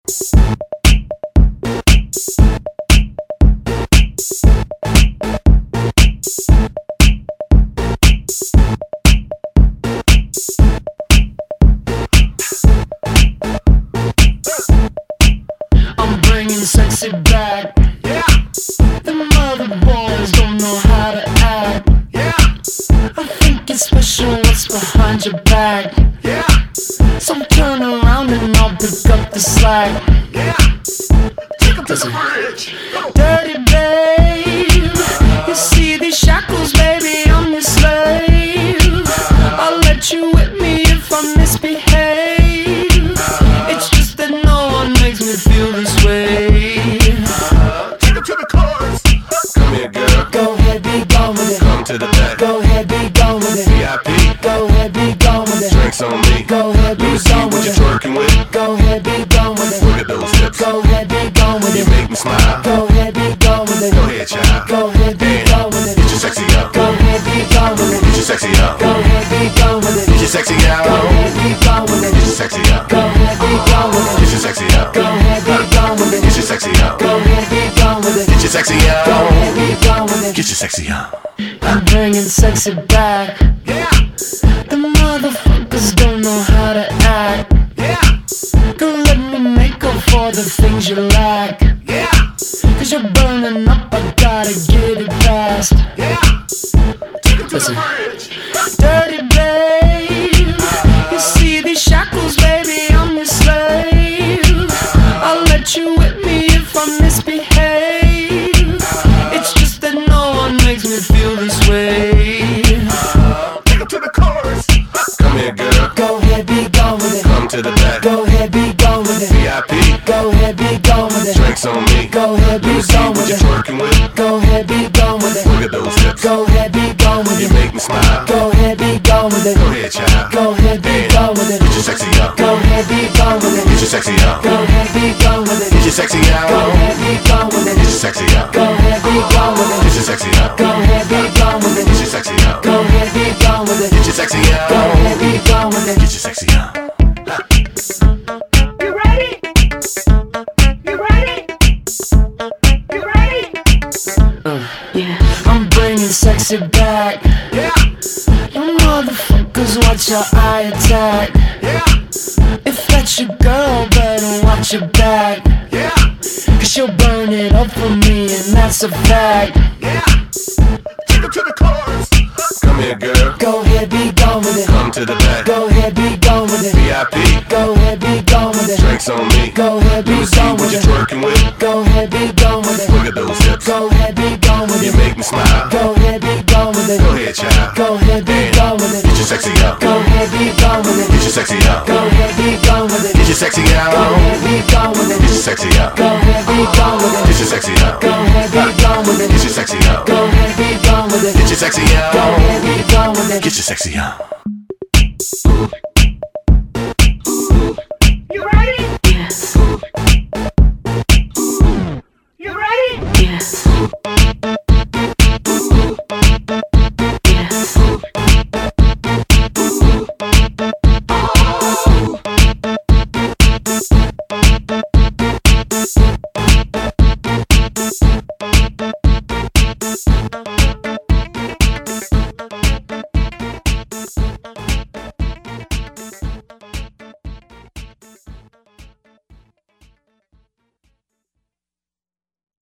I'm bringing sexy back. Yeah, The mother boys don't know how to act. yeah, I think it's special what's behind your back. yeah, So turn around and I'll pick up the slack. yeah. Take 'em to the bridge. Go. Dirty babe, you see these shackles, baby, I'm your slave. I'll let you whip me if I misbehave. It's just that no one makes me feel this way. Take 'em to the chorus. Come here, girl. Go ahead, be gone with it. Come to the back. Go ahead, be gone with it. VIP. Go ahead, be gone with it. Drinks on me. Go ahead, be Let me see gone what with you're it. twerking with. Go ahead, be gone with it. Look at those hips. Go ahead, be gone with You it. make me smile. Go ahead, be gone with it. Go ahead, child. Go ahead, be gone with it. Get your sexy up. Go ahead, be gone with it. Get your sexy up. Go ahead, be gone with it. Get your sexy out. Go ahead, be gone with it. Get your sexy up. Go ahead, be gone with it. Get your sexy up. Go ahead, be gone with it. Get your sexy up. Go ahead, be gone with it. Get your sexy Go up. ahead, be gone with it. Get your sexy up. I'm bringing sexy back. Yeah, The motherfuckers don't know how to act. yeah, Don't let me make up for the things you lack. yeah, Cause you're burning up, I gotta get it fast. yeah. Take 'em to Listen. the bridge. Dirty babe, you see these shackles, baby, I'm your slave. I'll let you whip me if I misbehave. It's just that no one makes me feel this way. Take 'em to the chorus. Come here, girl. Go ahead, be gone with it. Come to the back. Go ahead, be gone with it. VIP. Go ahead, be gone with it. Drinks on me. Go ahead, Let me be see gone what with you're it. twerking with. Go ahead, be gone with it. Look at those hips. Go ahead, be gone with You it. make me smile. Go ahead, be gone with it. Go ahead, child. Go ahead, be gone with it. Get your sexy up. Go ahead, be gone with it. Get your sexy up. Go ahead, be gone with it. Get your sexy Go out. ahead, be gone with Get it. your sexy up. Go ahead, be gone with Get it. your sexy up. Go ahead, be gone with Get it. your sexy up. Go ahead, be gone with it. Get your sexy Go out. ahead, be gone with it. Get your sexy up. You ready? You ready? You ready? I'm bringing sexy back. Yeah, You motherfuckers, watch your eye attack. yeah, If that's your girl, better watch your back. yeah, Cause she'll burn it up for me, and that's a fact. yeah. Take 'em to the chorus. Come here, girl. Go ahead, be gone with it. Come to the back. Go ahead, be gone with it. VIP. Go ahead, be gone with it. Drinks on me. Go ahead, Let be me see gone what with you're it. twerking with. Go ahead, be gone with it. Look at those hips. Go ahead, be gone with You it. make me smile. Go ahead, be gone with it. Go ahead, child. Go ahead, be gone with it. Get your sexy up. Go ahead, be gone with Get it. your sexy up. Go ahead, be gone with it. Get your sexy Go out. ahead, be gone with Get your it. sexy up. Go ahead, be gone with Get it. your sexy up. Go ahead, be gone with Get it. your sexy up. Go ahead, be gone with it. Get your sexy Go out. ahead, be gone with it. Get your sexy up.